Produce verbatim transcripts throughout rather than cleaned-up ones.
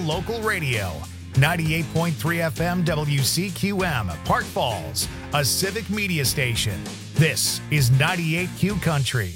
local radio. ninety-eight point three F M W C Q M, Park Falls, a civic media station. This is ninety-eight Q Country.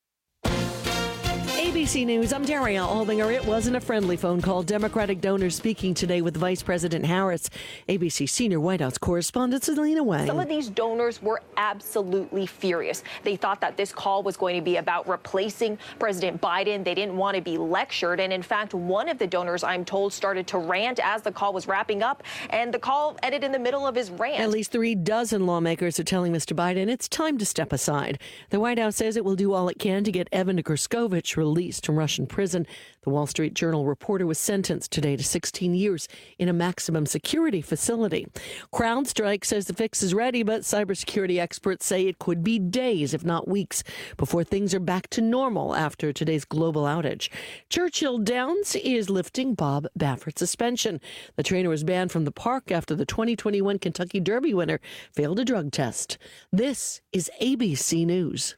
A B C News, I'm Daria Albinger. It wasn't a friendly phone call. Democratic donors speaking today with Vice President Harris. A B C senior White House correspondent Selena Wang. Some of these donors were absolutely furious. They thought that this call was going to be about replacing President Biden. They didn't want to be lectured. And in fact, one of the donors, I'm told, started to rant as the call was wrapping up. And the call ended in the middle of his rant. At least three dozen lawmakers are telling Mister Biden it's time to step aside. The White House says it will do all it can to get Evan Gershkovich released from Russian prison. The Wall Street Journal reporter was sentenced today to sixteen years in a maximum security facility. CrowdStrike says the fix is ready, but cybersecurity experts say it could be days, if not weeks, before things are back to normal after today's global outage. Churchill Downs is lifting Bob Baffert's suspension. The trainer was banned from the park after the twenty twenty-one Kentucky Derby winner failed a drug test. This is A B C News.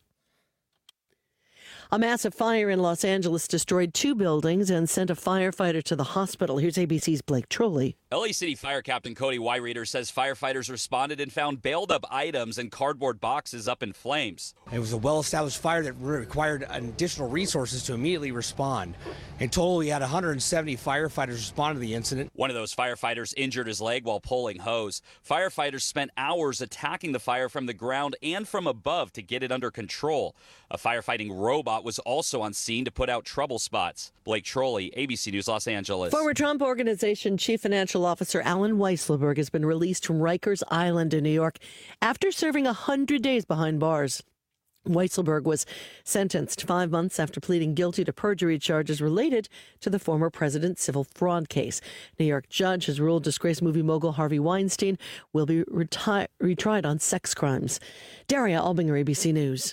A massive fire in Los Angeles destroyed two buildings and sent a firefighter to the hospital. Here's A B C's Blake Trolley. L A City Fire Captain Cody Wyreader says firefighters responded and found bailed-up items and cardboard boxes up in flames. It was a well-established fire that required additional resources to immediately respond. In total, we had one hundred seventy firefighters respond to the incident. One of those firefighters injured his leg while pulling hose. Firefighters spent hours attacking the fire from the ground and from above to get it under control. A firefighting robot was also on scene to put out trouble spots. Blake Trolley, A B C News, Los Angeles. Former Trump Organization Chief Financial Officer Alan Weisselberg has been released from Rikers Island in New York after serving one hundred days behind bars. Weisselberg was sentenced five months after pleading guilty to perjury charges related to the former president's civil fraud case. New York judge has ruled disgraced movie mogul Harvey Weinstein will be reti- retried on sex crimes. Daria Albinger, A B C News.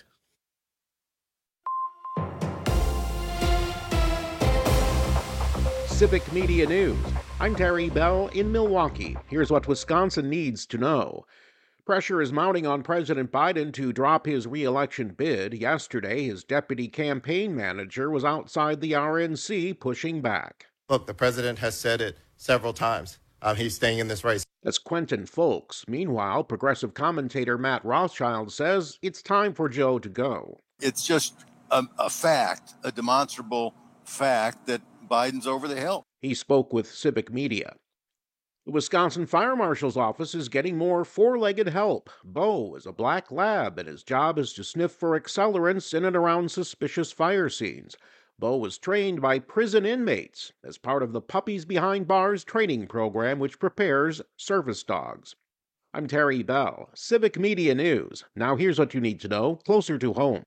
Civic Media News. I'm Terry Bell in Milwaukee. Here's what Wisconsin needs to know. Pressure is mounting on President Biden to drop his re-election bid. Yesterday, his deputy campaign manager was outside the R N C pushing back. Look, the president has said it several times. Um, he's staying in this race. That's Quentin Folks. Meanwhile, progressive commentator Matt Rothschild says it's time for Joe to go. It's just a, a fact, a demonstrable fact that Biden's over the hill. He spoke with Civic Media. The Wisconsin Fire Marshal's office is getting more four-legged help. Bo is a black lab, and his job is to sniff for accelerants in and around suspicious fire scenes. Bo was trained by prison inmates as part of the Puppies Behind Bars training program, which prepares service dogs. I'm Terry Bell, Civic Media News. Now here's what you need to know closer to home.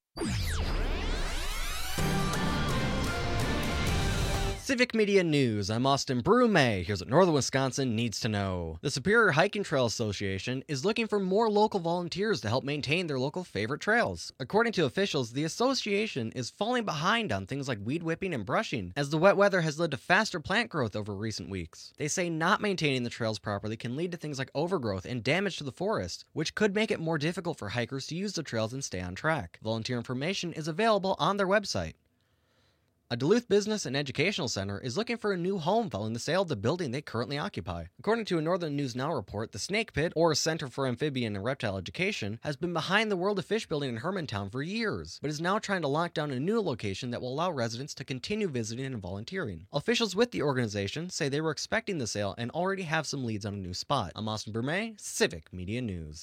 Civic Media News, I'm Austin Brume. Here's what Northern Wisconsin needs to know. The Superior Hiking Trail Association is looking for more local volunteers to help maintain their local favorite trails. According to officials, the association is falling behind on things like weed whipping and brushing, as the wet weather has led to faster plant growth over recent weeks. They say not maintaining the trails properly can lead to things like overgrowth and damage to the forest, which could make it more difficult for hikers to use the trails and stay on track. Volunteer information is available on their website. A Duluth Business and Educational Center is looking for a new home following the sale of the building they currently occupy. According to a Northern News Now report, the Snake Pit, or Center for Amphibian and Reptile Education, has been behind the World of Fish building in Hermantown for years, but is now trying to lock down a new location that will allow residents to continue visiting and volunteering. Officials with the organization say they were expecting the sale and already have some leads on a new spot. I'm Austin Brume, Civic Media News.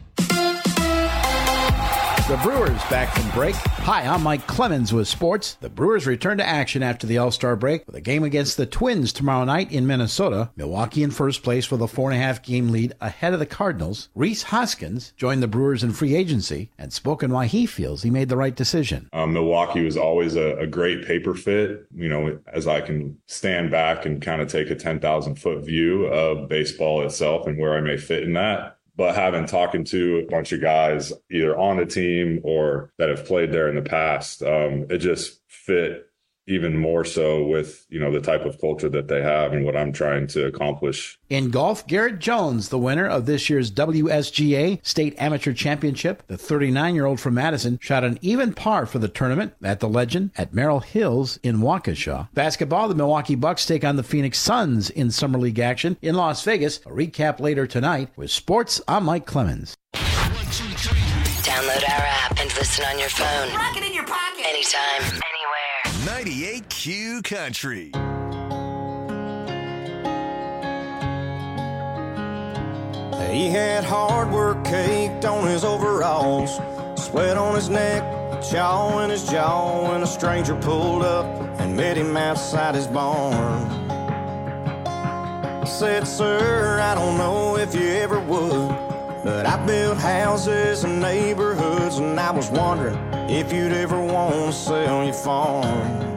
The Brewers back from break. Hi, I'm Mike Clemens with sports. The Brewers return to action after the All-Star break with a game against the Twins tomorrow night in Minnesota. Milwaukee in first place with a four and a half game lead ahead of the Cardinals. Rhys Hoskins joined the Brewers in free agency and spoken why he feels he made the right decision. Um, Milwaukee was always a, a great paper fit. You know, as I can stand back and kind of take a ten thousand foot view of baseball itself and where I may fit in that. But having talking to a bunch of guys either on the team or that have played there in the past, um, it just fit even more so with, you know, the type of culture that they have and what I'm trying to accomplish. In golf, Garrett Jones, the winner of this year's W S G A State Amateur Championship, the thirty-nine-year-old from Madison, shot an even par for the tournament at the Legend at Merrill Hills in Waukesha. Basketball, the Milwaukee Bucks take on the Phoenix Suns in Summer League action in Las Vegas. A recap later tonight. With sports, I'm Mike Clemens. Download our app and listen on your phone. Rock it in your pocket. Anytime, anywhere. ninety-eight Q Country. He had hard work caked on his overalls, sweat on his neck, chaw in his jaw, when a stranger pulled up and met him outside his barn. He said, "Sir, I don't know if you ever would, but I built houses and neighborhoods, and I was wondering if you'd ever want to sell your farm."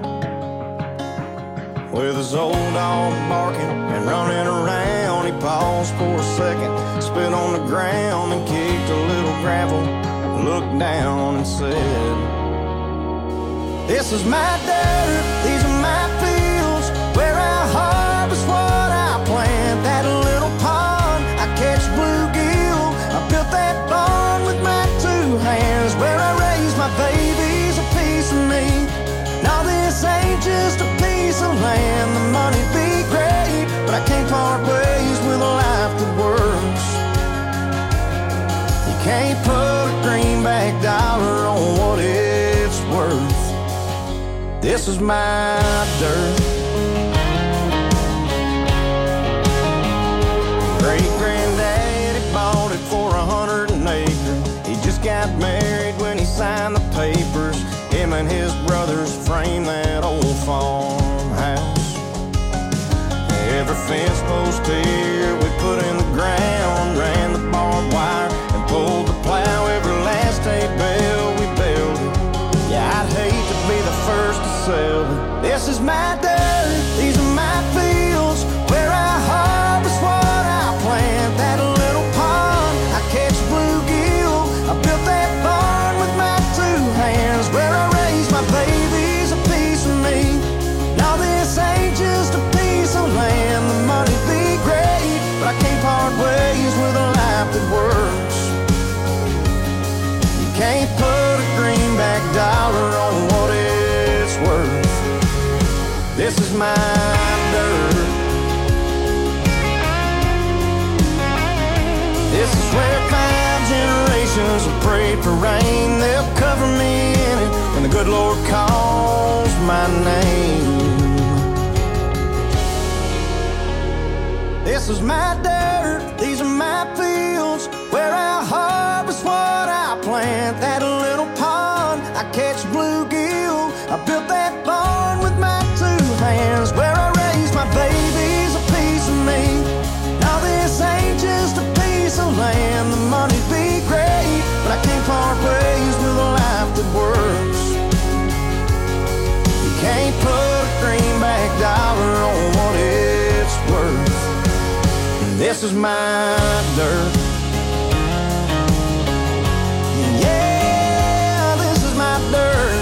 With his old dog barking and running around, he paused for a second, spit on the ground and kicked a little gravel, looked down and said, "This is my dirt, these are my fields, where I harvest what I plant. That little pond, I catch bluegill, I built that barn with my two hands, where I raise my babies, a piece of me. Now this ain't just a piece of land, the money'd be great, but I can't part ways with a life that works. You can't put a greenback dollar on what it's worth. This is my dirt." Great-granddaddy bought it for a hundred an acre. He just got married when he signed the papers. Him and his brothers framed that old farmhouse. Every fence post here we put in the ground, ran the barbed wire and pulled the plow. Every last hay bale we built. Yeah, I'd hate to be the first to sell it. This is my dirt, these are my fields, where I harvest what I plant. That little pond, I catch bluegill, I built that barn with my two hands, where I raise my babies, a piece of me. Now this ain't just a piece of land, the money'd be great, but I can't part ways with a life that works. You can't put a greenback dollar on what it's worth. This is my dirt. This is where five generations have prayed for rain. They'll cover me in it when the good Lord calls my name. This is my dirt, these are my fields, where I harvest what I plant. That little pond, I catch bluegill, I built that barn with my two hands, where I raise my babies, a piece of me. Now this ain't just a piece of land, the money'd be great, but I can't part ways with a life that works. You can't put a greenback dollar on what it's worth. This is my dirt. Yeah, this is my dirt.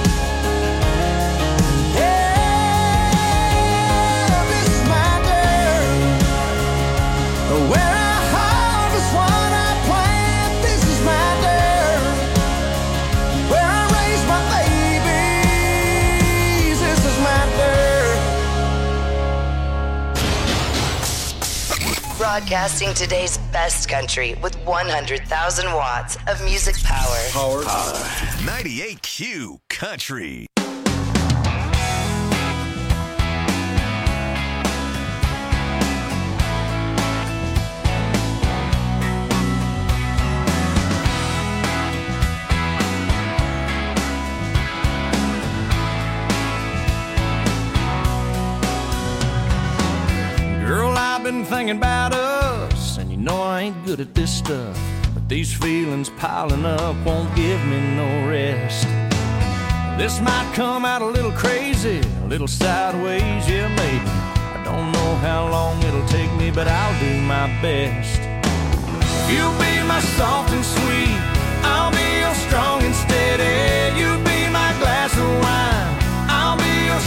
Yeah, this is my dirt. Where I harvest what I plant. This is my dirt. Where I raise my babies. This is my dirt. Broadcasting today's best country with one hundred thousand watts of music power. Power. Power. ninety-eight Q Country. Girl, I've been thinking about us, and you know I ain't good at this stuff, but these feelings piling up won't give me no rest. This might come out a little crazy, a little sideways, yeah, maybe. I don't know how long it'll take me, but I'll do my best. You'll be my soft and sweet, I'll be your strong and steady. You be my glass of wine, I'll be your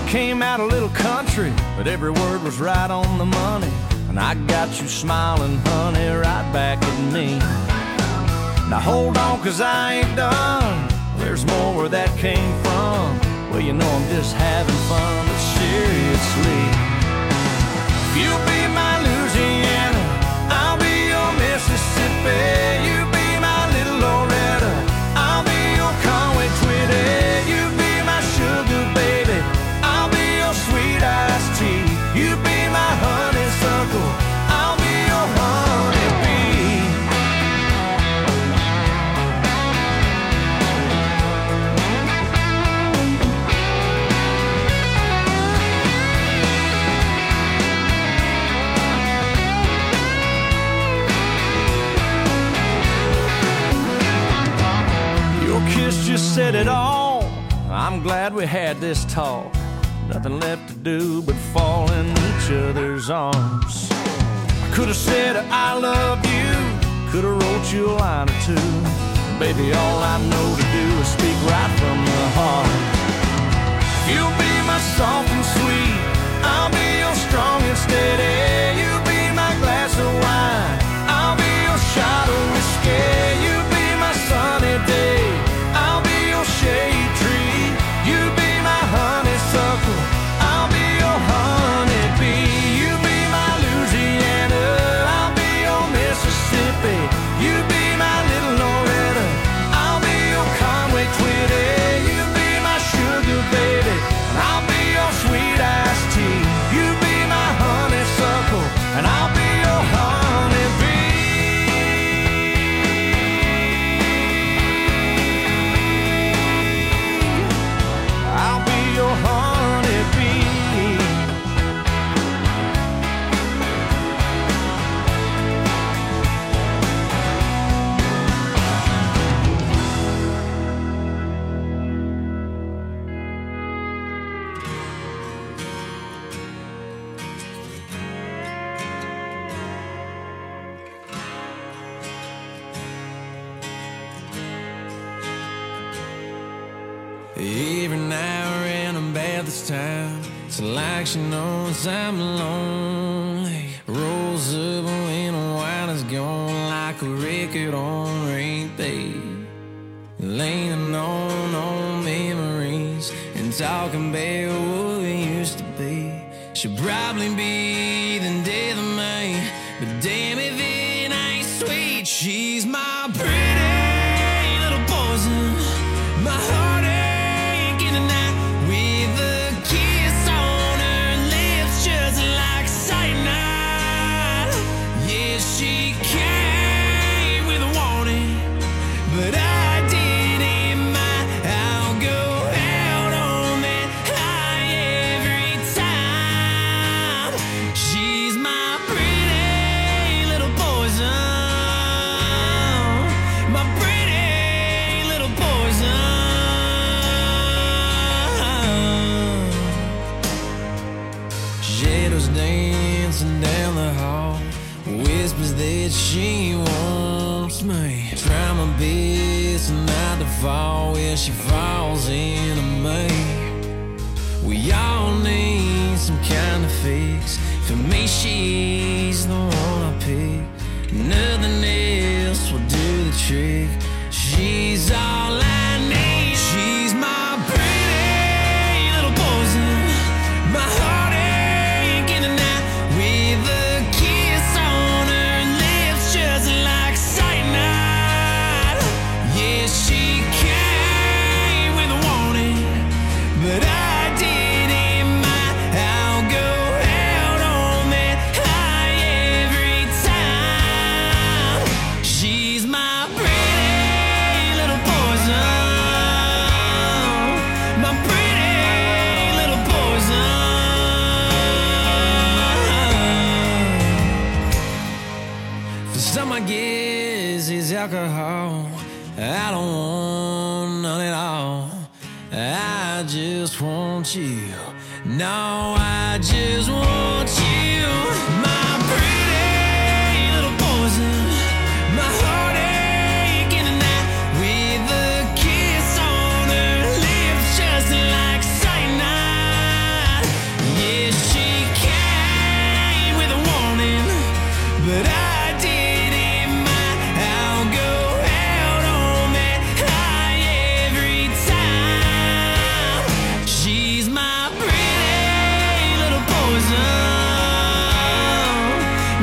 came out a little country, but every word was right on the money. And I got you smiling, honey, right back at me. Now hold on, cause I ain't done. There's more where that came from. Well, you know I'm just having fun, but seriously, you'll be my Louisiana, I'll be your Mississippi. You be my little Loretta, I'll be your Conway Twitty. You be my sugar baby, I'll be your sweet iced tea. You be my honeysuckle, I'll be your honeybee. Kiss just said it all. I'm glad we had this talk. Nothing left to do but fall in each other's arms. I could have said I love you, could have wrote you a line or two. Baby, all I know to do is speak right from the heart. You'll be my soft and sweet, I'll be your strong and steady. You be my glass of wine, I'll be your shot of whiskey. You be my sunny day, shade tree. You be my honeysuckle, I'll be your honeybee. You be my Louisiana, I'll be your Mississippi. You be my little Loretta, I'll be your Conway Twitty. You be my sugar baby, and I'll be your sweet iced tea. You be my honeysuckle, and I'll be your honeybee. Every now and I'm bad this time. It's like she knows I'm lonely. Rolls up when the wine is gone, like a record on repeat. Leaning on old memories and talking about what we used to be. She'll probably be the death of me, but damn if it ain't sweet. She's my pretty little poison, my heart in the night, with a kiss on her lips, just like cyanide. Yeah, she came with a warning, but I didn't mind. I'll go out on that high every time. She's my pretty little poison, my pretty little poison. Dancing down the hall, whispers that she wants me. Try my best not to fall where she falls into me. We all need some kind of fix. For me, she's the one I pick. Nothing else will do the trick. She's all I need. She's my pretty little poison, my heart. Alcohol, I don't want none at all. I just want you. No, I just want you. My pretty little poison, my heartache in the night, with a kiss on her lips, just like cyanide.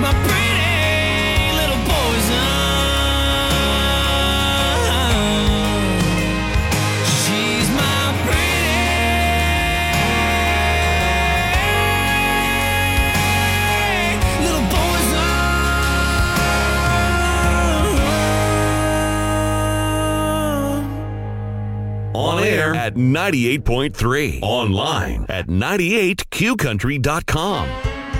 my pretty little poison. She's my pretty little poison. On air at ninety-eight point three. Online at ninety-eight q country dot com.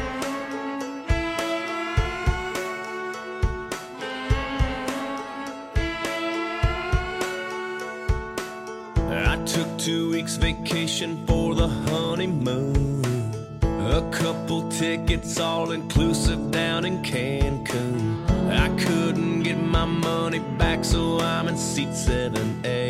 I took two weeks vacation for the honeymoon. A couple tickets all inclusive down in Cancun. I couldn't get my money back, so I'm in seat seven A.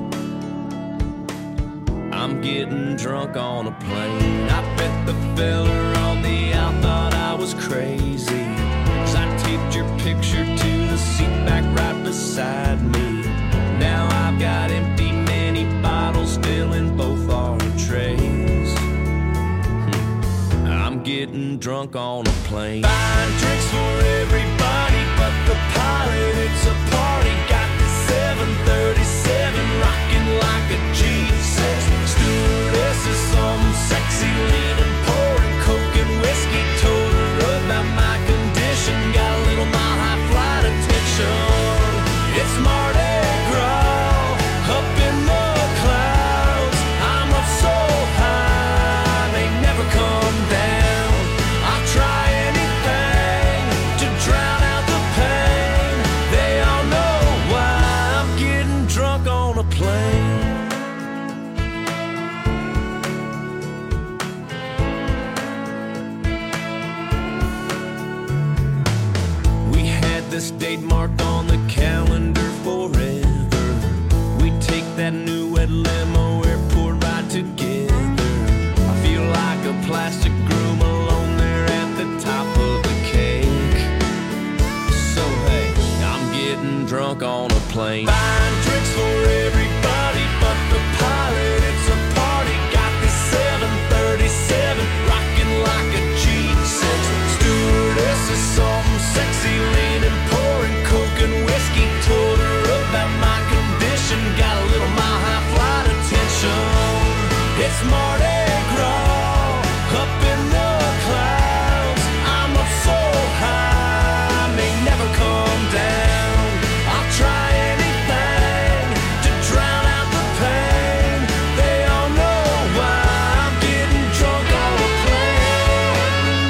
I'm getting drunk on a plane. I bet the fella on the out thought I was crazy, 'cause I taped your picture to the seat back right beside me. Now I've got empty mini bottles still in both our trays. Hmm. I'm getting drunk on a plane. Buying drinks for everybody but the pilot. It's a party. Got the seven thirty-seven rocking like a G six. Stewardess is some sexy leaning, pouring coke and whiskey. Told her about my condition. Got a little mile high flight attention. It's Mardi Gras up in the clouds. I'm up so high they never come down. I'll try anything to drown out the pain. They all know why I'm getting drunk on a plane. This date marked on the calendar forever. We take that new red limo airport ride together. I feel like a plastic groom alone there at the top of the cake. So hey, I'm getting drunk on a plane. Buying drinks for everybody but the pilot. It's a party. Got this seven thirty-seven rocking like a G six. Stewardess is something sexy leaning, pouring coke and whiskey. Told her about my condition. Got a little mile high flight attention. It's Mardi Gras up in the clouds. I'm up so high I may never come down. I'll try anything to drown out the pain. They all know why I'm getting drunk on a plane.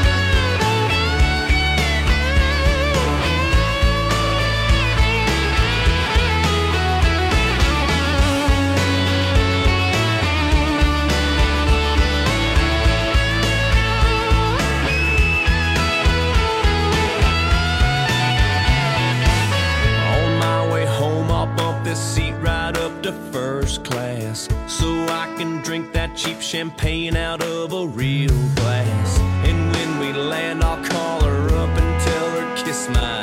On my way home, I'll bump this seat right up to first class, so I can drink that cheap champagne out of a real glass. And when we land, I'll call her up and tell her kiss my.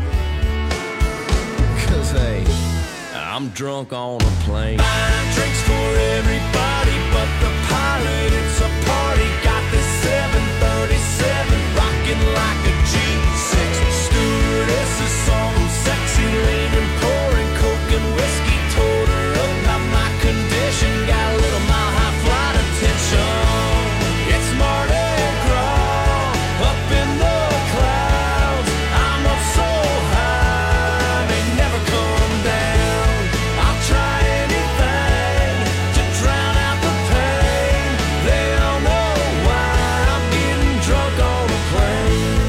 'Cause hey, I'm drunk on a plane. Buying drinks for everybody but the pilot. It's a party. Got this seven thirty-seven rocking like a G six. Stewardess is some sexy leaning, pouring coke and whiskey. Told her about my condition. Got a little mile high flight attention. It's Mardi Gras up in the clouds. I'm up so high I may never come down. I'll try anything to drown out the pain. They all know why I'm getting drunk on a plane.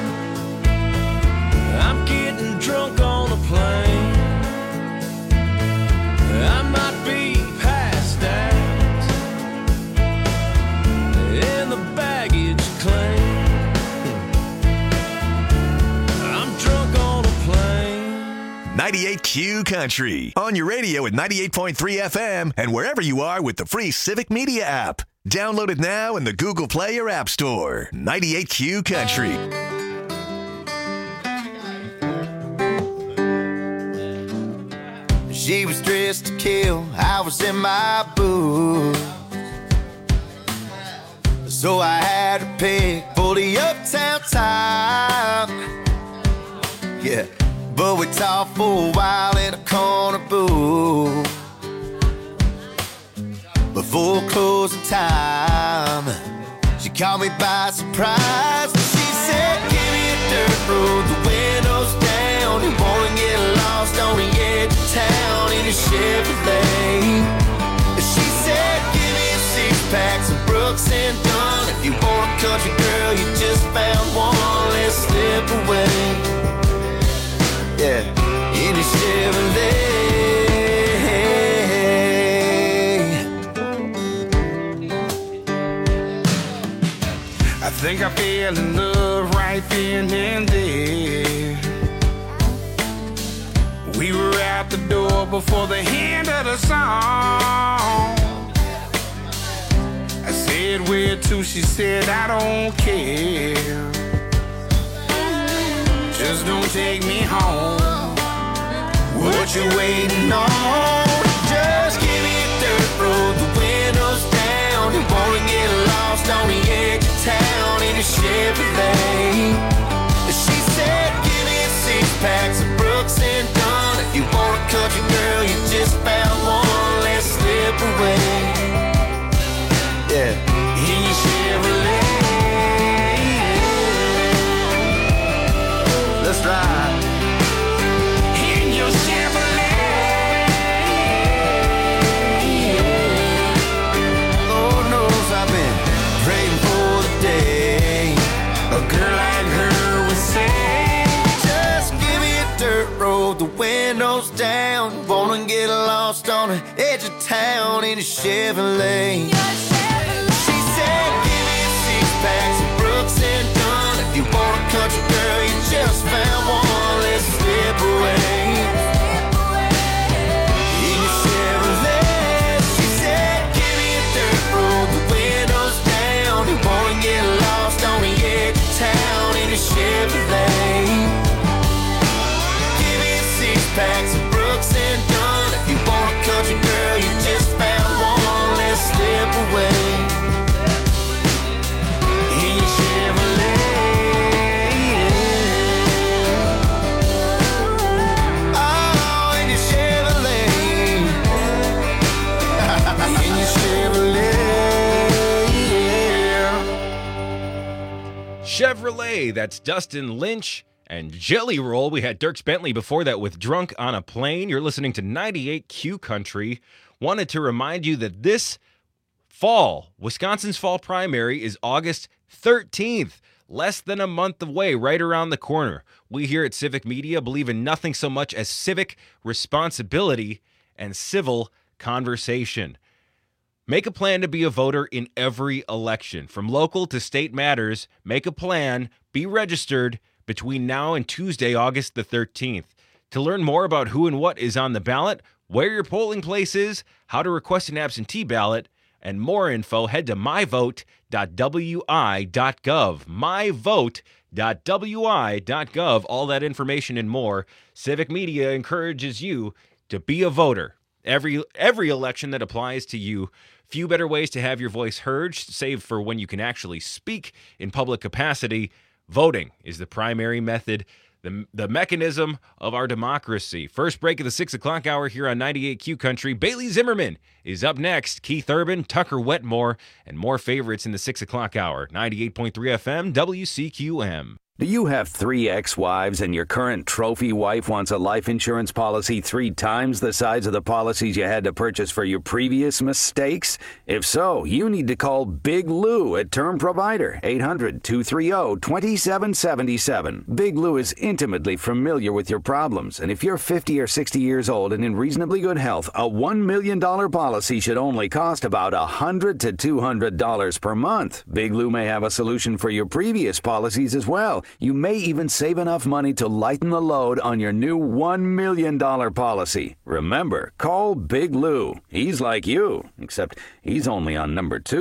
I'm getting drunk on a plane. I might be passed out in the baggage claim. I'm drunk on a plane. ninety-eight Q Country. On your radio at ninety-eight point three F M and wherever you are with the free Civic Media app. Download it now in the Google Play or App Store. ninety-eight Q Country. She was dressed to kill, I was in my booth. So I had to pick for for the uptown top. Yeah, but we talked for a while in a corner booth before closing time. She caught me by surprise. She said, give me a dirt road, the windows down. You wanna get lost on the edge of town in a Chevrolet. She said, give me a six-pack, some Brooks and Dunn. If you want a country girl, you just found one. Let's slip away. Yeah, in a Chevrolet. I think I fell in love right then and there. We were out the door before the end of the song. I said, where to? She said, I don't care. Just don't take me home. What you waiting on? Just give me a dirt road, the windows down. You wanna get lost on the edge of town in a Chevrolet. She said, give me a six-pack, some Brooks and Dunn. If you want a country girl, you just found one. Let's slip away. Yeah, in your Chevrolet. Let's ride. In your Chevrolet. Lord knows I've been praying for the day a girl like her would say, just give me a dirt road, the windows down. Wanna get lost on the edge of town in a Chevrolet. She said, give me a six-pack, some Brooks and Dunn. If you want a country girl, you just found one. Let's slip away. In your Chevrolet. She said, give me a dirt road, the windows down. You wanna get lost on the edge of town in a Chevrolet. Give me a six-pack, some Brooks and Dunn. If you want a country girl, you just found one. Let's slip away. In your Chevrolet. Oh, in your Chevrolet. In your Chevrolet, yeah. Chevrolet, that's Dustin Lynch and Jelly Roll. We had Dierks Bentley before that with Drunk on a Plane. You're listening to ninety-eight Q Country. Wanted to remind you that this fall, Wisconsin's fall primary is August thirteenth. Less than a month away, right around the corner. We here at Civic Media believe in nothing so much as civic responsibility and civil conversation. Make a plan to be a voter in every election. From local to state matters, make a plan, be registered between now and Tuesday, August the thirteenth. To learn more about who and what is on the ballot, where your polling place is, how to request an absentee ballot, and more info, head to my vote dot w i dot gov. my vote dot w i dot gov. All that information and more. Civic Media encourages you to be a voter. Every every election that applies to you. Few better ways to have your voice heard, save for when you can actually speak in public capacity. Voting is the primary method, the, the mechanism of our democracy. First break of the six o'clock hour here on ninety-eight Q Country. Bailey Zimmerman is up next. Keith Urban, Tucker Wetmore, and more favorites in the six o'clock hour. ninety-eight point three F M, W C Q M. Do you have three ex-wives and your current trophy wife wants a life insurance policy three times the size of the policies you had to purchase for your previous mistakes? If so, you need to call Big Lou at Term Provider, eight hundred, two three zero, two seven seven seven. Big Lou is intimately familiar with your problems, and if you're fifty or sixty years old and in reasonably good health, a one million dollars policy should only cost about one hundred to two hundred dollars per month. Big Lou may have a solution for your previous policies as well. You may even save enough money to lighten the load on your new one million dollars policy. Remember, call Big Lou. He's like you, except he's only on number two.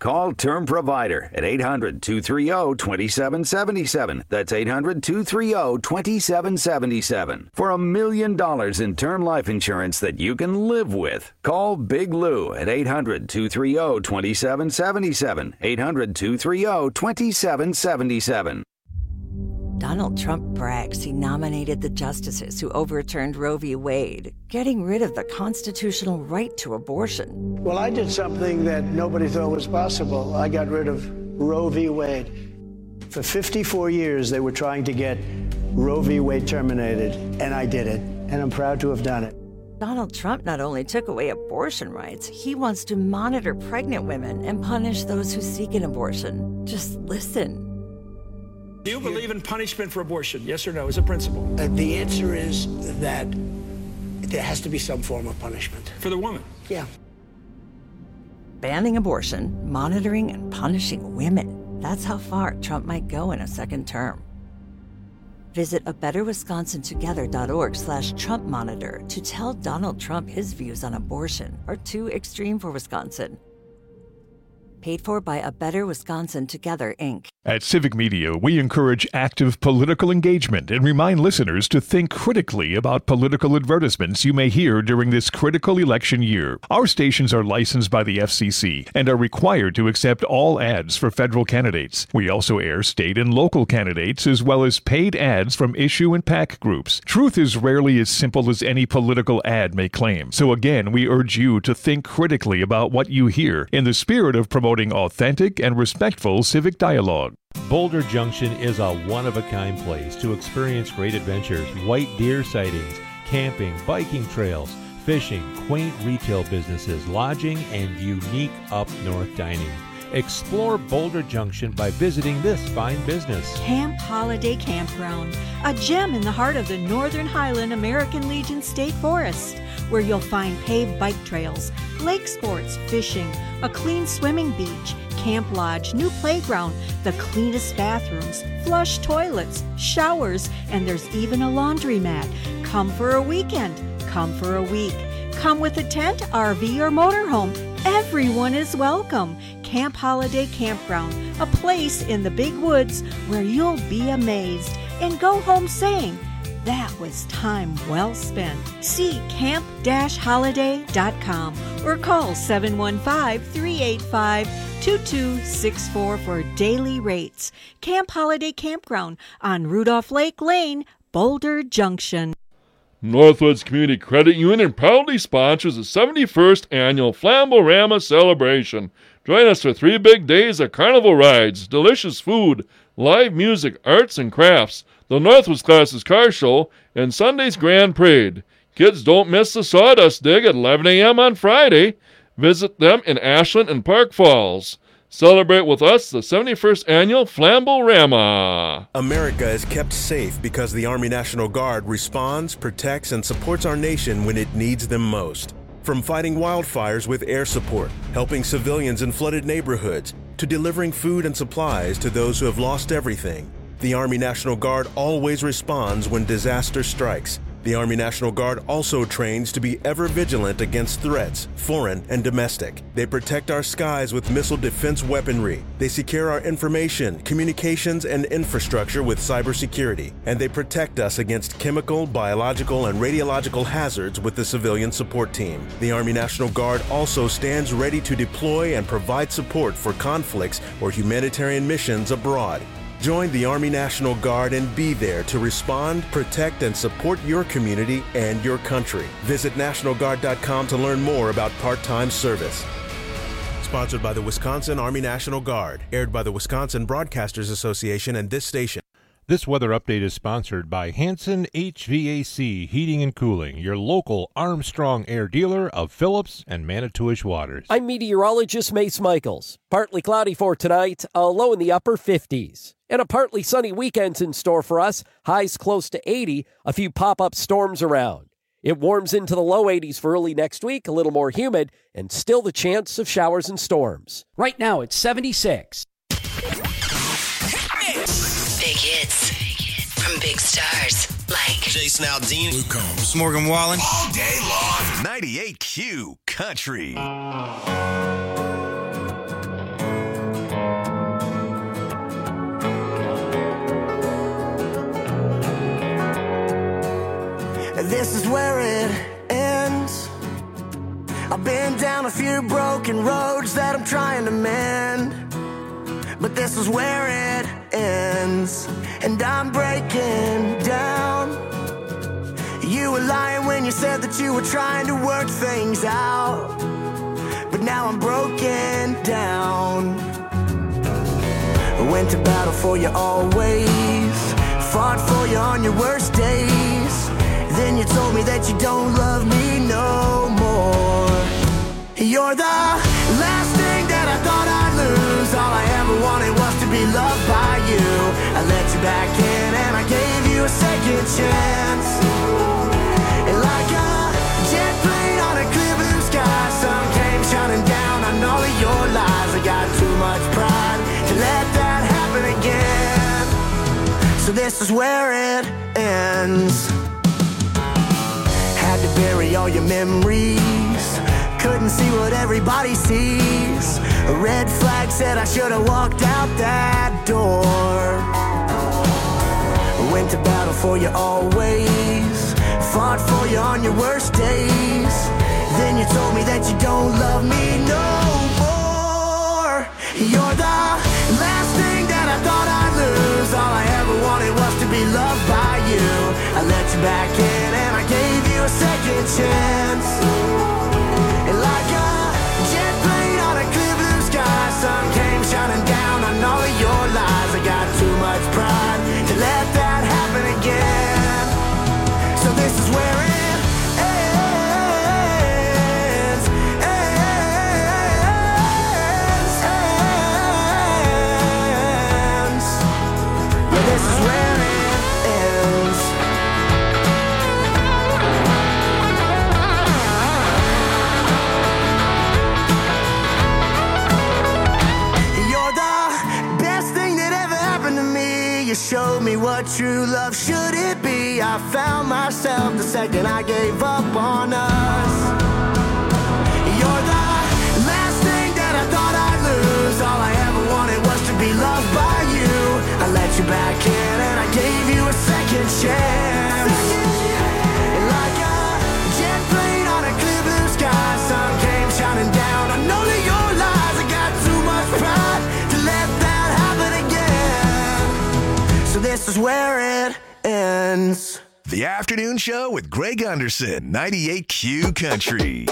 Call Term Provider at eight hundred, two three zero, two seven seven seven. That's eight hundred, two three zero, two seven seven seven. For a million dollars in term life insurance that you can live with. Call Big Lou at eight hundred, two three zero, two seven seven seven. eight hundred, two three zero, two seven seven seven. Donald Trump brags he nominated the justices who overturned Roe v. Wade, getting rid of the constitutional right to abortion. Well, I did something that nobody thought was possible. I got rid of Roe v. Wade. For fifty-four years, they were trying to get Roe v. Wade terminated, and I did it, and I'm proud to have done it. Donald Trump not only took away abortion rights, he wants to monitor pregnant women and punish those who seek an abortion. Just listen. Do you believe in punishment for abortion? Yes or no, as a principle? Uh, the answer is that there has to be some form of punishment. For the woman? Yeah. Banning abortion, monitoring and punishing women. That's how far Trump might go in a second term. Visit a better wisconsin together dot org slash Trump monitor to tell Donald Trump his views on abortion are too extreme for Wisconsin. Paid for by A Better Wisconsin Together, Incorporated. At Civic Media, we encourage active political engagement and remind listeners to think critically about political advertisements you may hear during this critical election year. Our stations are licensed by the F C C and are required to accept all ads for federal candidates. We also air state and local candidates as well as paid ads from issue and PAC groups. Truth is rarely as simple as any political ad may claim. So again, we urge you to think critically about what you hear in the spirit of promoting authentic and respectful civic dialogue. Boulder Junction is a one-of-a-kind place to experience great adventures, white deer sightings, camping, biking trails, fishing, quaint retail businesses, lodging, and unique up-north dining. Explore Boulder Junction by visiting this fine business. Camp Holiday Campground, a gem in the heart of the Northern Highland American Legion State Forest, where you'll find paved bike trails, lake sports, fishing, a clean swimming beach, camp lodge, new playground, the cleanest bathrooms, flush toilets, showers, and there's even a laundromat. Come for a weekend. Come for a week. Come with a tent, R V, or motorhome. Everyone is welcome. Camp Holiday Campground, a place in the big woods where you'll be amazed and go home saying, that was time well spent. See camp dash holiday dot com or call seven one five, three eight five, two two six four for daily rates. Camp Holiday Campground on Rudolph Lake Lane, Boulder Junction. Northwoods Community Credit Union proudly sponsors the seventy-first annual Flamborama celebration. Join us for three big days of carnival rides, delicious food, live music, arts and crafts, the Northwoods Classes Car Show, and Sunday's Grand Parade. Kids, don't miss the Sawdust Dig at eleven a.m. on Friday. Visit them in Ashland and Park Falls. Celebrate with us the seventy-first annual Flamborama. America is kept safe because the Army National Guard responds, protects, and supports our nation when it needs them most. From fighting wildfires with air support, helping civilians in flooded neighborhoods, to delivering food and supplies to those who have lost everything, the Army National Guard always responds when disaster strikes. The Army National Guard also trains to be ever vigilant against threats, foreign and domestic. They protect our skies with missile defense weaponry. They secure our information, communications, and infrastructure with cybersecurity. And they protect us against chemical, biological, and radiological hazards with the civilian support team. The Army National Guard also stands ready to deploy and provide support for conflicts or humanitarian missions abroad. Join the Army National Guard and be there to respond, protect, and support your community and your country. Visit National Guard dot com to learn more about part-time service. Sponsored by the Wisconsin Army National Guard. Aired by the Wisconsin Broadcasters Association and this station. This weather update is sponsored by Hanson H V A C Heating and Cooling, your local Armstrong Air dealer of Phillips and Manitowish Waters. I'm meteorologist Mace Michaels. Partly cloudy for tonight, a low in the upper fifties. And a partly sunny weekend's in store for us, highs close to eighty, a few pop-up storms around. It warms into the low eighties for early next week, a little more humid, and still the chance of showers and storms. Right now it's seventy-six. Big hits from big stars like Jason Aldean, Luke Combs, Morgan Wallen, all day long. ninety-eight Q Country. this is where it ends. I've been down a few broken roads that I'm trying to mend, but this is where it ends, and I'm breaking down. You were lying when you said that you were trying to work things out, but now I'm broken down. I went to battle for you always, fought for you on your worst days. Then you told me that you don't love me no more. You're the last thing that I thought I'd lose. All I ever wanted was to be loved by you. I let you back in and I gave you a second chance. And like a jet plane on a clear blue sky, sun came shining down on all of your lies. I got too much pride to let that happen again. So this is where it ends. Had to bury all your memories, couldn't see what everybody sees. A red flag said I should have walked out that door. Went to battle for you always, fought for you on your worst days. Then you told me that you don't love me no more. You're the last thing that I thought I'd lose. All I ever wanted was to be loved by you. I let you back in and I gave you a second chance. And like a jet plane on a clear blue sky, sun came shining down on all of your lies. I got too much pride to let that happen again. So this is where it ends, ends, ends. Yeah, this is where it ends. You're the best thing that ever happened to me. You showed me what true love should it be. I found myself the second I gave up on us. You're the last thing that I thought I'd lose. All I ever wanted was to be loved by you. I let you back in and I gave you a second chance. And like a jet plane on a clear blue sky, sun came shining down on all of your lies. I got too much pride to let that happen again. So this is where it ends. The Afternoon Show with Greg Anderson, ninety-eight Q Country.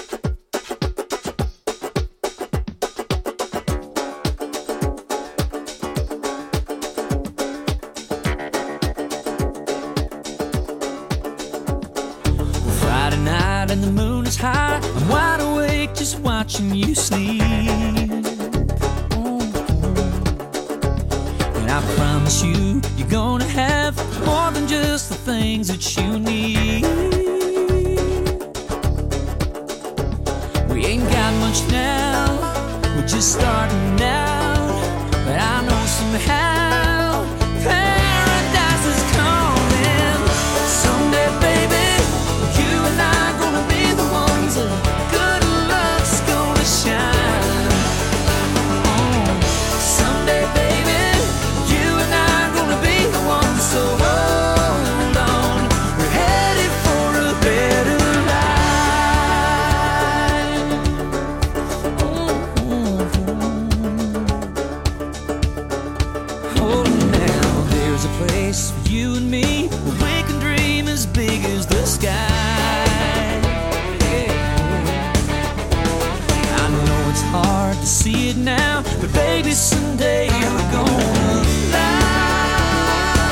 Friday night and the moon is high. I'm wide awake just watching you sleep. And I promise you, you're gonna have more than just the things that you need. We ain't got much now, we're just starting out. But I know somehow paradise is coming. Someday, baby, you and I are gonna be the ones that good luck's gonna shine. Oh, someday, baby, you and I are gonna be the ones. So hold on, we're headed for a better life. Oh, now there's a place for you and me where we can dream as big as the sky. Yeah. I know it's hard to see it now, but baby, someday you're gonna fly.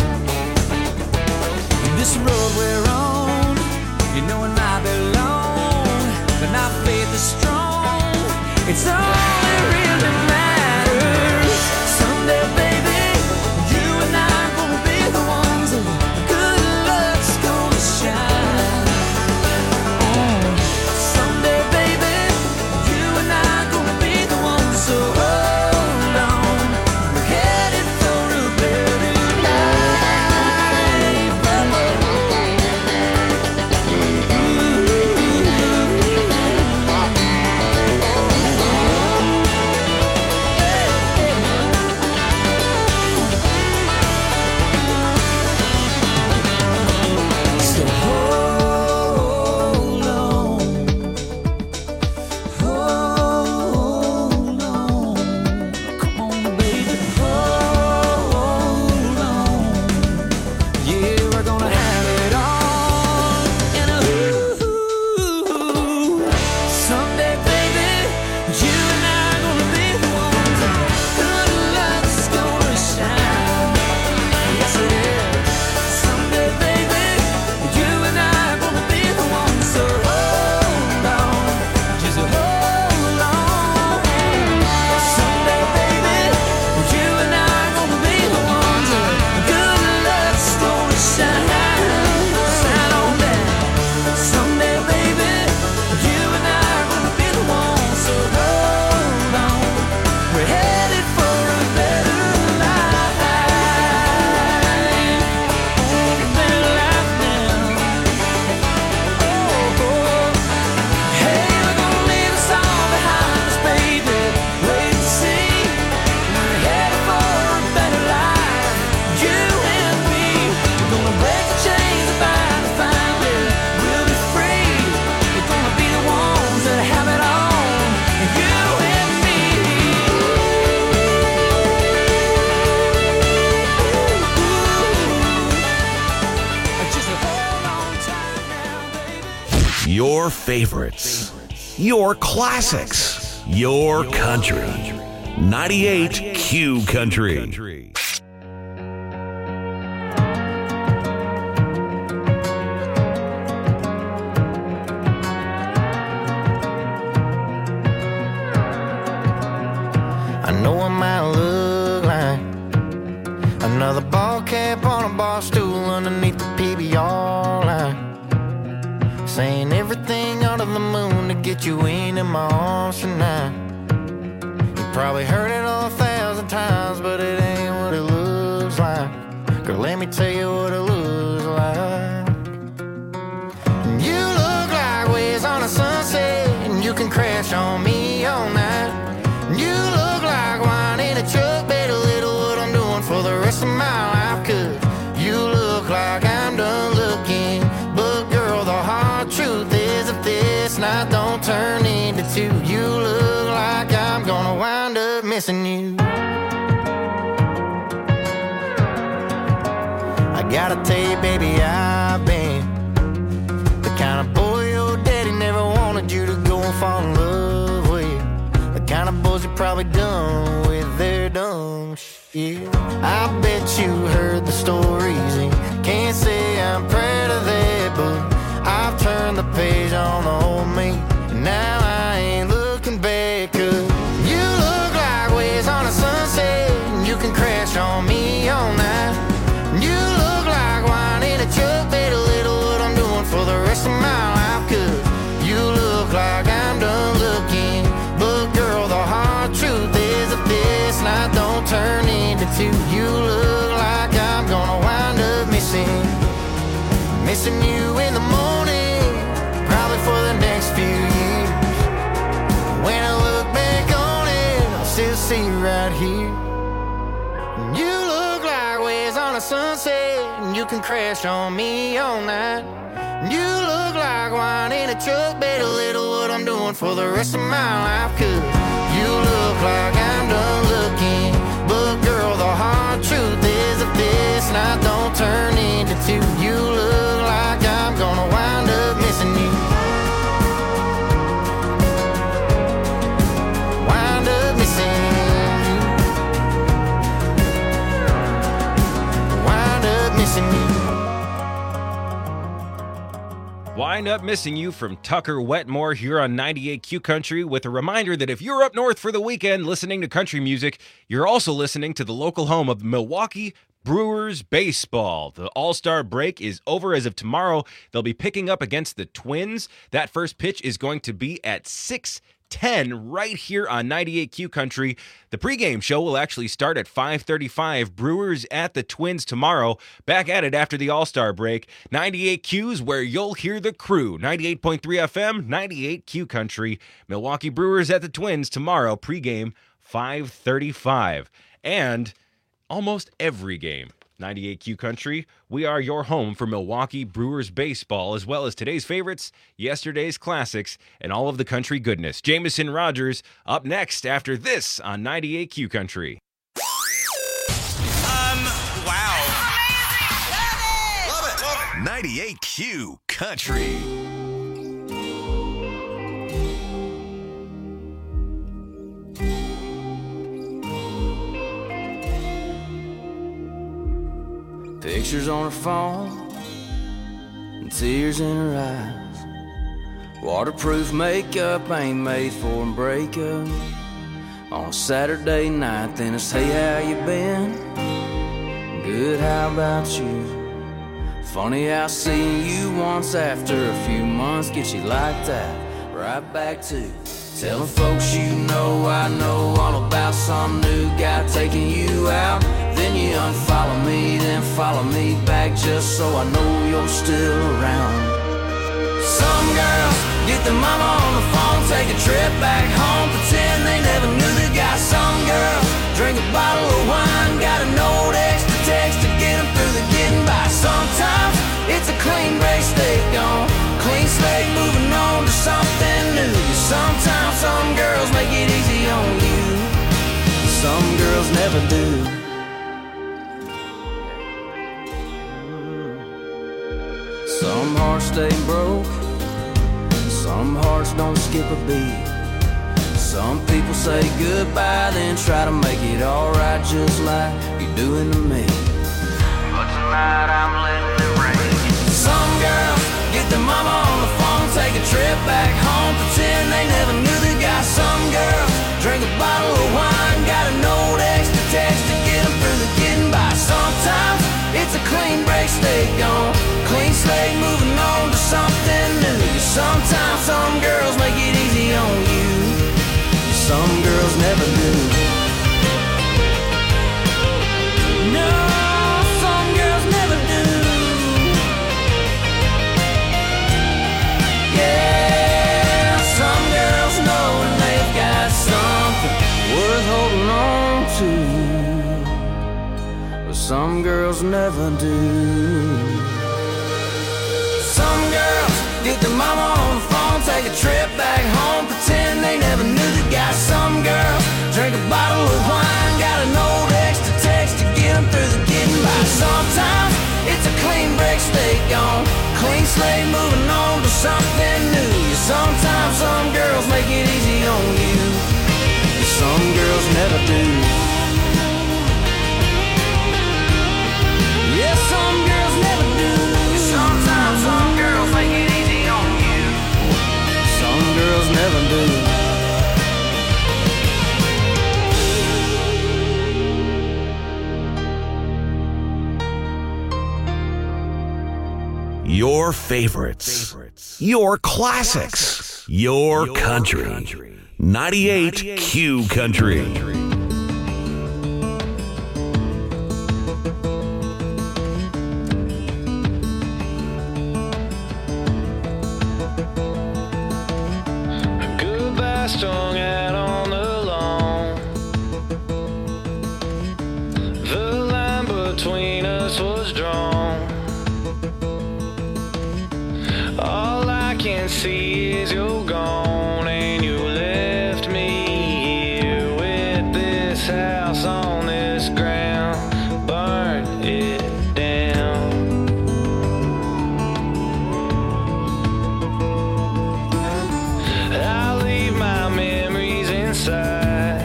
And this road we're on, you know it might be long, but my faith is strong. It's all that really matters. Someday, baby, you and I are gonna be the ones that good luck's gonna shine. Oh, someday, baby, you and I are gonna be the ones. So hold on, we're headed for a better life. Your favorites. Your classics. Your country. ninety-eight Q Country. I know I might look like another ball cap on a bar stool underneath the P B R line, saying everything under the moon to get you into my arms tonight. You probably heard it all a thousand times, but it ain't what it looks like. Girl, let me tell you what it looks like. You look like waves on a sunset, and you can crash on me all night. You look like wine in a truck, better little what I'm doing for the rest of my life. Cause you look like I'm done looking, but girl, the hard truth is if this night don't turn into two, you look like I'm gonna wind up missing you. I gotta tell you, baby, I've been the kind of boy your daddy never wanted you to go and fall in love with. The kind of boys you probably done with their dumb shit. I bet you heard the stories and can't say I'm proud of that, but I've turned the page on the old me, and now I ain't looking back. Cause you look like waves on a sunset, and you can crash on me all night. You look like wine in a truck, better little what I'm doing for the rest of my life. Cause you look like I'm done looking, but girl, the hard truth is if this night don't turn into two, you look like I'm gonna wind up missing, missing you in the morning, probably for the next few years. When I look back on it, I'll still see you right here. You look like waves on a sunset, and you can crash on me all night. You look like wine in a truck, better little what I'm doing for the rest of my life. Cause you look like I'm done looking, but girl, the hard truth is if this night don't turn into two, you look like I'm gonna wind up missing you. Wind up missing you. Wind up missing you. Wind Up Missing You from Tucker Wetmore here on ninety-eight Q Country, with a reminder that if you're up north for the weekend listening to country music, you're also listening to the local home of Milwaukee Brewers baseball. The All-Star break is over as of tomorrow. They'll be picking up against the Twins. That first pitch is going to be at six ten right here on ninety-eight Q Country. The pregame show will actually start at five thirty-five. Brewers at the Twins tomorrow. Back at it after the All-Star break. ninety-eight Q's where you'll hear the crew. ninety-eight point three F M, ninety-eight Q Country. Milwaukee Brewers at the Twins tomorrow. Pregame five thirty-five. And almost every game, ninety-eight Q Country, we are your home for Milwaukee Brewers baseball, as well as today's favorites, yesterday's classics, and all of the country goodness. Jameson Rogers up next after this on ninety-eight Q Country. Um, wow. Love it! Love it! Love it! ninety-eight Q Country. Pictures on her phone and tears in her eyes. Waterproof makeup ain't made for a breakup. On a Saturday night, then it's, hey, how you been? Good, how about you? Funny how seeing you once after a few months gets you like that. Right back to telling folks you know I know all about some new guy taking you out. Then you unfollow me, then follow me back just so I know you're still around. Some girls get their mama on the phone, take a trip back home, pretend they never knew the guy. Some girls drink a bottle of wine, got a note, extra text to get them through the getting by. Sometimes it's a clean break, stay gone, clean slate, moving on to something new. Sometimes some girls make it easy on you, some girls never do. Some hearts stay broke, Some hearts don't skip a beat. Some people say goodbye, then try to make it alright, just like you're doing to me. But tonight I'm letting it rain. Some girls get their mama on the phone, take a trip back home, pretend they never knew the guy. Some girls drink a bottle of wine, got a note extra text to get them through the getting by. Sometimes it's a clean break, stay gone, clean slate, moving on to something new. Sometimes some girls make it easy on you, some girls never do. No, some girls never do. Yeah, some girls know when they've got something worth holding on to, but some girls never do. Some girls get their mama on the phone, take a trip back home, pretend they never knew the guy. Some girls drink a bottle of wine, got an old extra text to get them through the getting by. Sometimes it's a clean break, stay gone, clean slate, moving on to something new. Sometimes some girls make it easy on you, some girls never do. Yeah, some girls never do. Sometimes some girls make it easy on you, some girls never do. Your favorites, your classics, your country. ninety-eight Q Country. Goodbye strung out on the lawn. The line between us was drawn. All I can see is you're gone, and you left me here with this house on this ground. Burn it down. I leave my memories inside,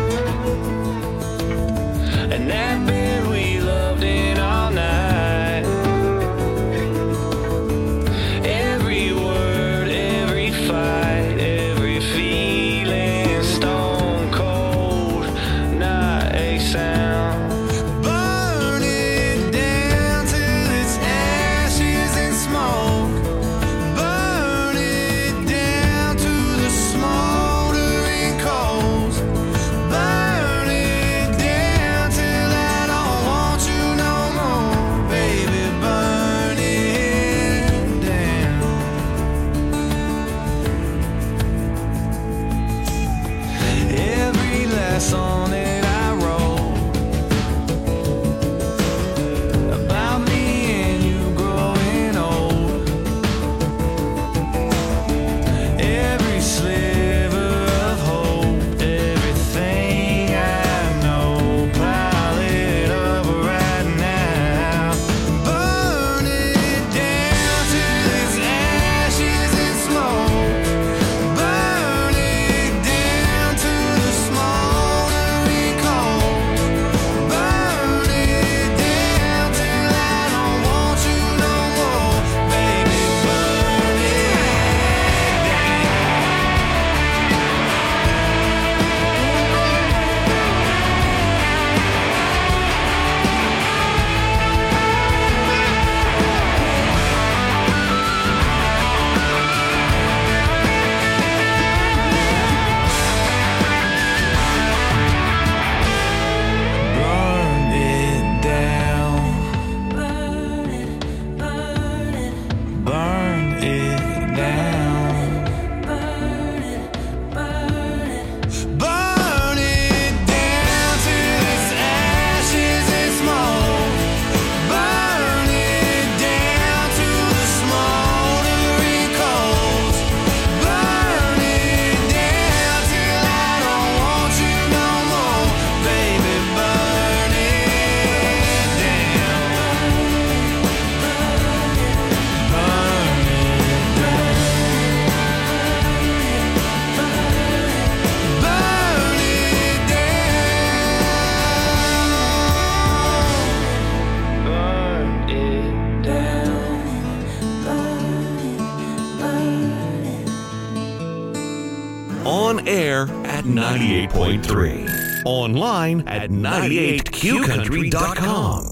and that bed we loved in all night. Every word, every air at ninety-eight point three. Online at ninety-eight q country dot com.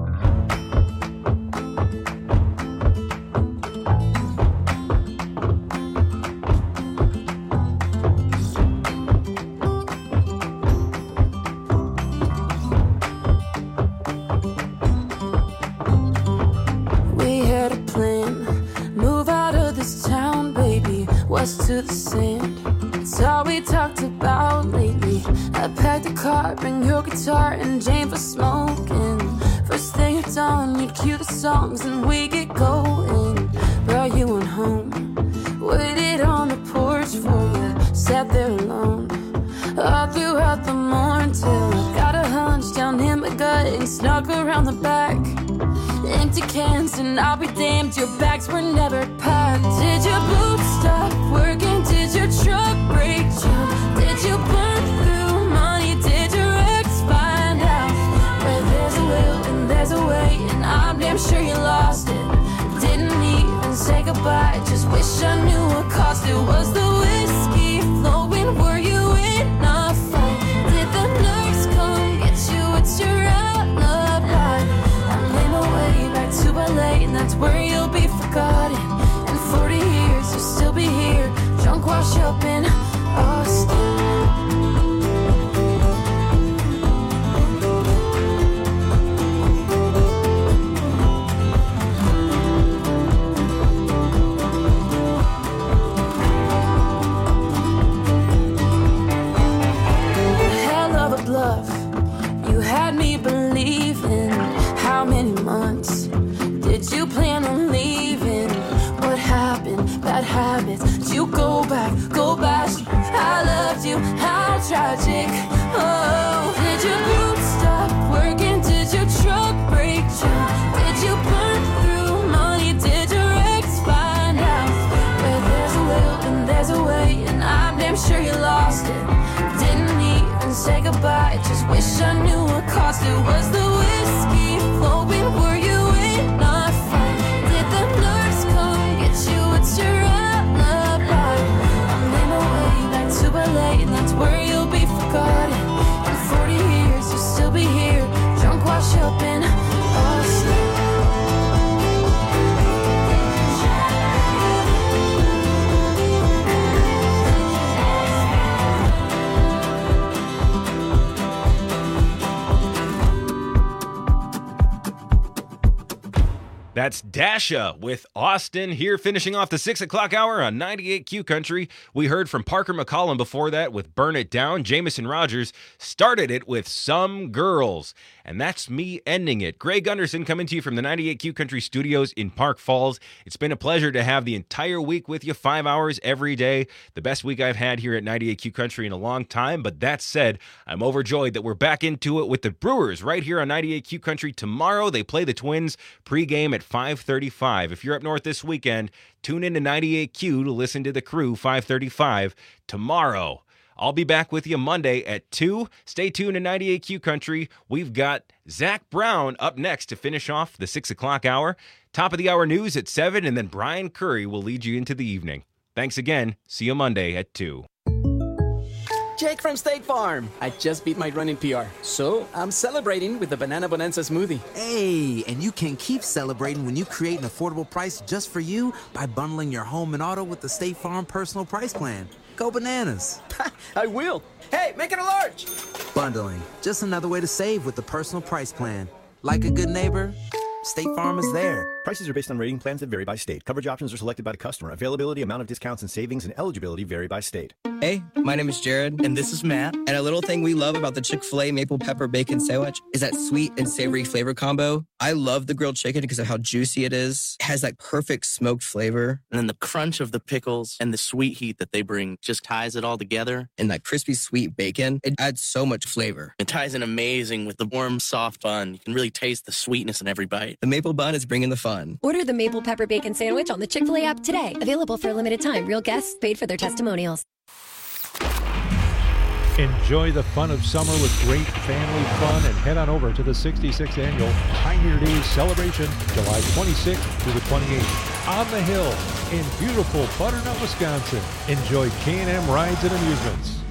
To the sand, it's all we talked about lately. I packed a car, bring your guitar and Jane for smoking. First thing you're done, you'd cue the songs and we get going. Brought you on home, waited on the porch for you, sat there alone all throughout the morning till I got a hunch down in my gut and snuck around the back. Empty cans and I'll be damned, your bags were never packed. Did your boots stop working? Did your truck break down? Did you burn through money? Did your ex find out? Where there's a will and there's a way, and I'm damn sure you lost it. Didn't even say goodbye, just wish I knew what cost it. Was the whiskey flowing? Were you in a fight? Did the nurse come get you? It's your alibi. I'm in a way back to L A, and that's where you'll be forgotten. In forty years you'll still be here, drunk, washed up in Austin. Hell of a bluff, you had me believing. How many months did you plan on leaving? What happened? Bad habits. Did you go back? Go back. I loved you. How tragic. Oh, did your boots stop working? Did your truck break down? Did you burn through money? Did your ex find out? Where there's a will and there's a way, and I'm damn sure you lost it. Didn't even say goodbye, just wish I knew what cost it. Was the whiskey flowing? Were you in a fight? Did the nurse come get you? It's your alibi. I'm in a way back to L A, and that's where you'll be forgotten. In forty years you'll still be here, drunk, washed up in Austin. That's Dasha with Austin here, finishing off the six o'clock hour on ninety-eight Q Country. We heard from Parker McCollum before that with Burn It Down. Jamison Rogers started it with Some Girls. And that's me ending it. Greg Gunderson coming to you from the ninety-eight Q Country studios in Park Falls. It's been a pleasure to have the entire week with you, five hours every day. The best week I've had here at ninety-eight Q Country in a long time. But that said, I'm overjoyed that we're back into it with the Brewers right here on ninety-eight Q Country tomorrow. They play the Twins pregame at five thirty-five. If you're up north this weekend, tune in to ninety-eight Q to listen to the crew five thirty-five tomorrow. I'll be back with you Monday at two. Stay tuned to ninety-eight Q Country. We've got Zach Brown up next to finish off the six o'clock hour. Top of the hour news at seven, and then Brian Curry will lead you into the evening. Thanks again. See you Monday at two. Jake from State Farm. I just beat my running P R, so I'm celebrating with the Banana Bonanza smoothie. Hey, and you can keep celebrating when you create an affordable price just for you by bundling your home and auto with the State Farm Personal Price Plan. Go bananas. I will. Hey, make it a large. Bundling, just another way to save with the Personal Price Plan. Like a good neighbor, State Farm is there. Prices are based on rating plans that vary by state. Coverage options are selected by the customer. Availability, amount of discounts and savings, and eligibility vary by state. Hey, my name is Jared, and this is Matt. And a little thing we love about the Chick-fil-A Maple Pepper Bacon Sandwich is that sweet and savory flavor combo. I love the grilled chicken because of how juicy it is. It has that perfect smoked flavor. And then the crunch of the pickles and the sweet heat that they bring just ties it all together. And that crispy sweet bacon, it adds so much flavor. It ties in amazing with the warm, soft bun. You can really taste the sweetness in every bite. The maple bun is bringing the fun. Order the Maple Pepper Bacon Sandwich on the Chick-fil-A app today. Available for a limited time. Real guests paid for their testimonials. Enjoy the fun of summer with great family fun and head on over to the sixty-sixth Annual Pioneer Days Celebration, July twenty-sixth through the twenty-eighth. On the Hill in beautiful Butternut, Wisconsin. Enjoy K and M rides and amusements,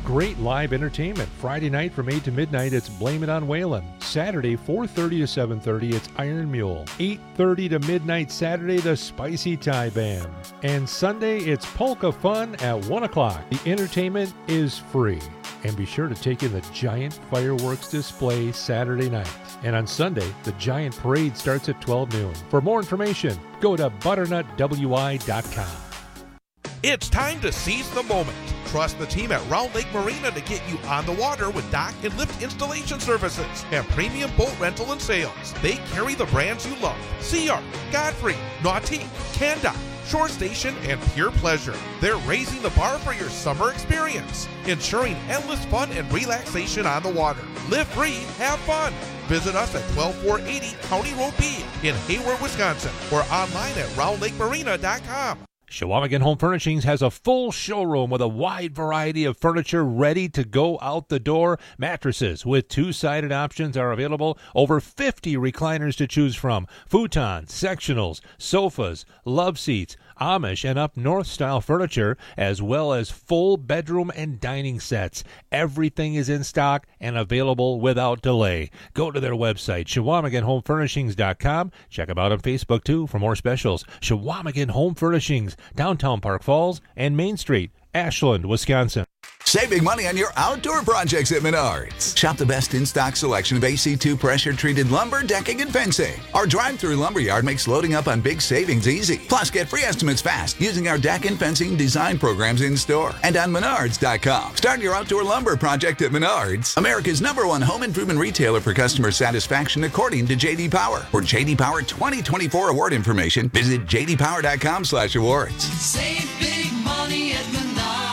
great live entertainment. Friday night from eight to midnight, it's Blame It on Waylon. Saturday, four thirty to seven thirty, it's Iron Mule. eight thirty to midnight Saturday, the Spicy Thai Band. And Sunday, it's Polka Fun at one o'clock. The entertainment is free. And be sure to take in the giant fireworks display Saturday night. And on Sunday, the giant parade starts at twelve noon. For more information, go to butternut w i dot com. It's time to seize the moment. Trust the team at Round Lake Marina to get you on the water with dock and lift installation services and premium boat rental and sales. They carry the brands you love: Sea Ark, Godfrey, Nautique, Canda, Shore Station, and Pure Pleasure. They're raising the bar for your summer experience, ensuring endless fun and relaxation on the water. Live free, have fun. Visit us at twelve four eighty County Road B in Hayward, Wisconsin, or online at round lake marina dot com. Shawamigan Home Furnishings has a full showroom with a wide variety of furniture ready to go out the door. Mattresses with two-sided options are available. Over fifty recliners to choose from. Futons, sectionals, sofas, love seats, Amish and up north style furniture, as well as full bedroom and dining sets. Everything is in stock and available without delay. Go to their website, Shawamigan Home Furnishings dot com. Check them out on Facebook too for more specials. Shawamigan Home Furnishings, downtown Park Falls and Main Street, Ashland, Wisconsin. Saving money on your outdoor projects at Menards. Shop the best in-stock selection of A C two pressure-treated lumber, decking, and fencing. Our drive-through lumberyard makes loading up on big savings easy. Plus, get free estimates fast using our deck and fencing design programs in-store and on menards dot com. Start your outdoor lumber project at Menards, America's number one home improvement retailer for customer satisfaction according to J D Power. For J D Power twenty twenty-four award information, visit j d power dot com slash awards. Save big money at Menards.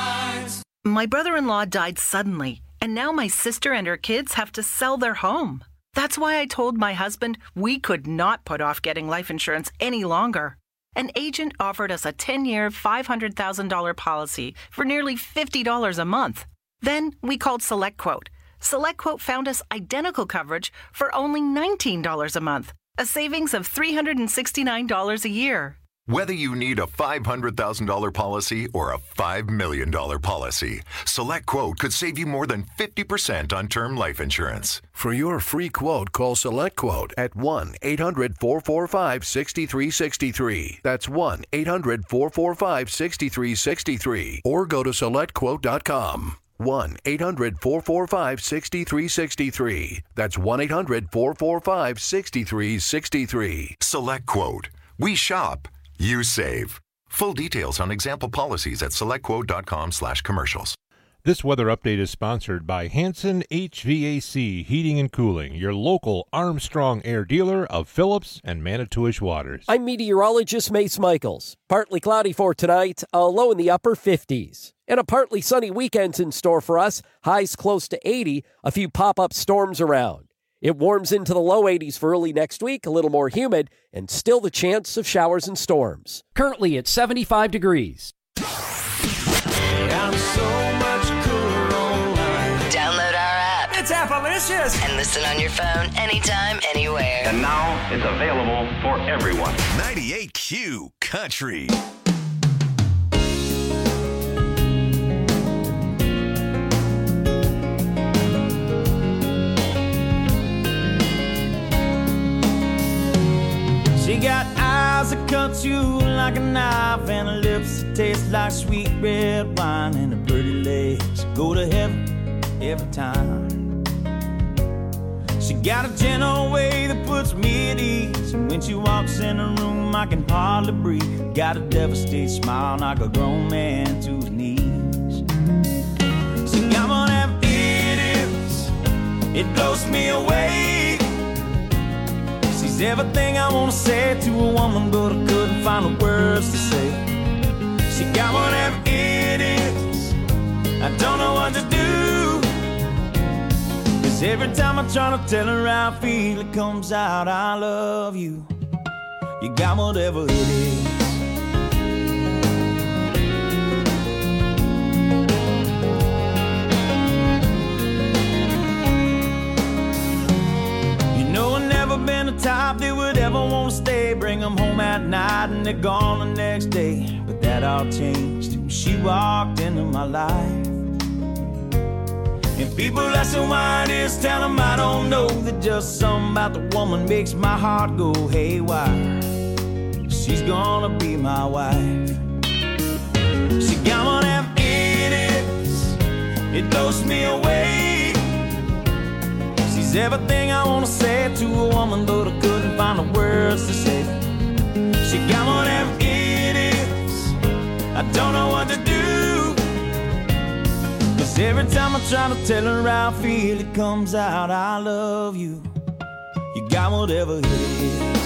My brother-in-law died suddenly, and now my sister and her kids have to sell their home. That's why I told my husband we could not put off getting life insurance any longer. An agent offered us a ten-year, five hundred thousand dollars policy for nearly fifty dollars a month. Then we called SelectQuote. SelectQuote found us identical coverage for only nineteen dollars a month, a savings of three hundred sixty-nine dollars a year. Whether you need a five hundred thousand dollars policy or a five million dollars policy, SelectQuote could save you more than fifty percent on term life insurance. For your free quote, call SelectQuote at one eight hundred four four five six three six three. That's one eight hundred four four five six three six three. Or go to select quote dot com. one eight hundred four four five six three six three. That's one eight hundred four four five six three six three. SelectQuote. We shop. You save. Full details on example policies at select quote dot com slash commercials. This weather update is sponsored by Hanson H V A C Heating and Cooling, your local Armstrong Air dealer of Phillips and Manitowish waters. I'm meteorologist Mace Michaels. Partly cloudy for tonight, a low in the upper fifties. And a partly sunny weekend's in store for us, highs close to eighty, a few pop-up storms around. It warms into the low eighties for early next week, a little more humid, and still the chance of showers and storms. Currently at seventy-five degrees. I'm so much cooler online. Download our app. It's Appalicious. And listen on your phone anytime, anywhere. And now it's available for everyone. ninety-eight Q Country. She got eyes that cut you like a knife and her lips that taste like sweet red wine and her pretty legs go to heaven every time. She got a gentle way that puts me at ease, and when she walks in the room I can hardly breathe. Got a devastated smile like a grown man to his knees. She got one of them idiots, it blows me away. She's everything I want to say to a woman, but I couldn't find the words to say. She got one of them idiots, I don't know what to do. Cause every time I try to tell her how I feel, it comes out, I love you. You got whatever it is. Been the type that would ever want to stay, bring them home at night and they're gone the next day. But that all changed when she walked into my life. And people ask me why it is, tell them I don't know. That just something about the woman makes my heart go haywire. She's gonna be my wife. She got one of them idiots, it blows me away. She's everything I wanna say to a woman, but I couldn't find the words to say. She got one of them idiots, I don't know what to do. Cause every time I try to tell her how I feel, it comes out, I love you. You got whatever it is.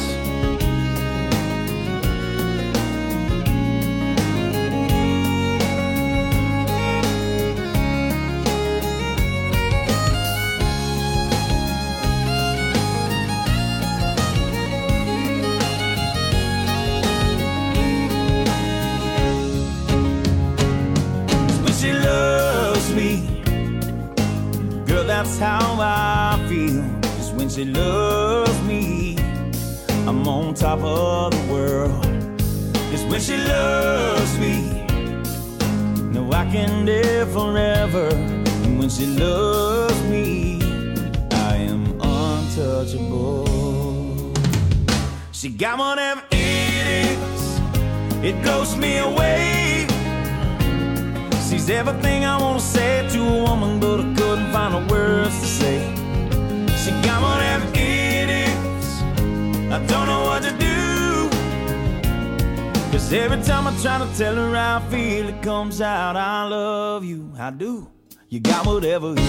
That's how I feel. Cause when she loves me, I'm on top of the world. Cause when she loves me, no, I can live forever. And when she loves me, I am untouchable. She got one of them idiots, it blows me away. She's everything I wanna say to a woman, but I couldn't find the words to say. She got one of them idiots, I don't know what to do. Cause every time I try to tell her how I feel, it comes out, I love you, I do. You got whatever you